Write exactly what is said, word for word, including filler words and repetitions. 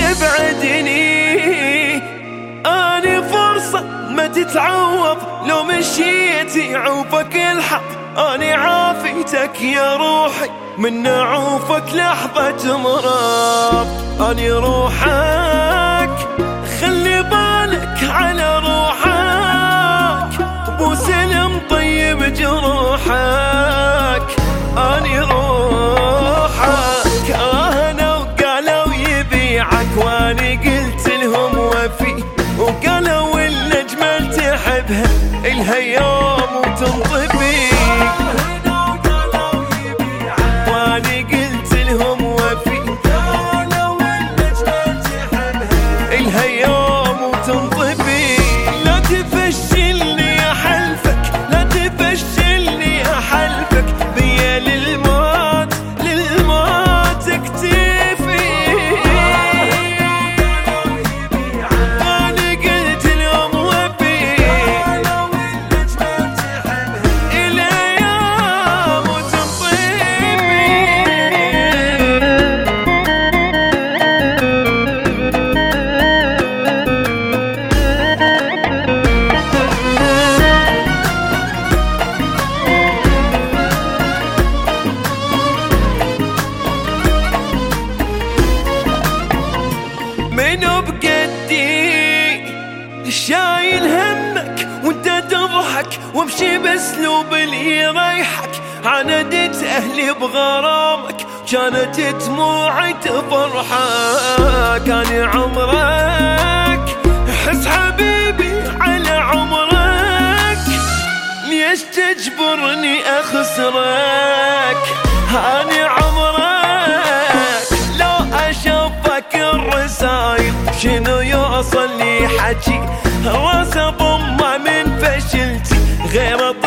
تبعدني؟ اني فرصة ما تتعوض، لو مشيت يعوفك الحق. اني عافيتك يا روحي من نعوفك لحظة مرض. اني روحك خلي بالك على روحك، ابو سلم طيب جروحك. اني روحك اهنا وقالوا يبيعك، واني قلت لهم وفي، وقالوا الاجمل تحبها الها يوم وتنطفي. واني قلت لهم وفي، قالوا الاجمل تحبها الها يوم وتنطفي. لا تفشلني يا حلفك، لا تفشلني يا حلفك، بيا للموت للموت اكتفي. اني قلت لهم وفي، قالوا الاجمل تحبها الها يوم وتنطفي. منو بقدي شايل همك وانت تضحك، وامشي باسلوب اللي يريحك. عاندت اهلي بغرامك، كانت دموعي تفرحك. اني عمرك حس حبيبي على عمرك، ليش تجبرني اخسرك؟ اني عمرك لو اشوفك الرسايل، شنو يوصل لي حكي راس ضمه من فشلتي غير